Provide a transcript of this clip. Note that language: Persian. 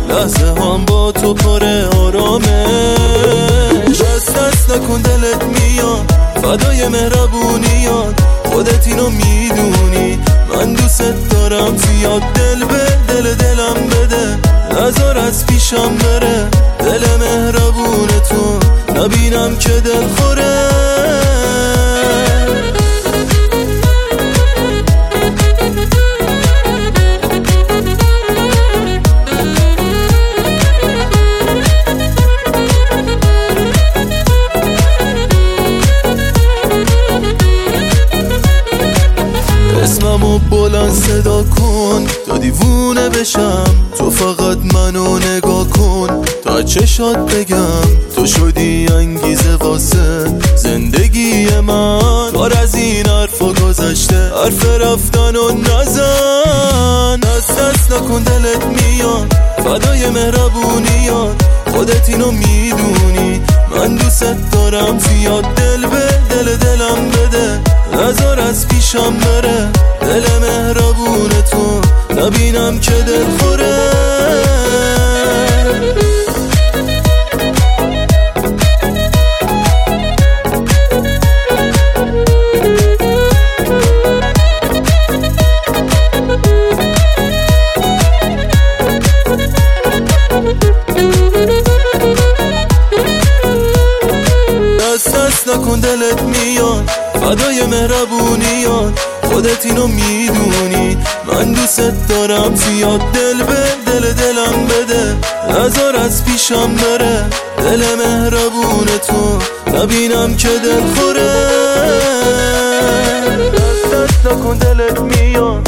لحظه هم با تو پر آرامش. دست نکن دلت میاد فدای مهربونیات، خودت اینو میدونی من دوست دارم زیاد. دل به دلم بده نذار از پیشم بره، دل مهربون تو نبینم که دل خوره. اسممو بلند صدا کن تا دیوونه بشم، تو فقط منو نگاه کن تا چشات بگم تو شدی انگیزه واسه زندگی من. بار از این حرفا گذشته، حرف رفتن و نزن. دست نکن دلت میاد فدای مهربونیات، خودت اینو میدونی من دوست دارم زیاد. دل به دلم بده نذار از پیشم بره، دل مهربون تو نبینم که دل خوره. دست نکن دلت میاد فدای مهربونیات، خودت اینو میدونی من دوست دارم زیاد. دل به دلم بده نذار از پیشم بره، دل مهربون تو نبینم که دل خوره. دست نکن دلت میاد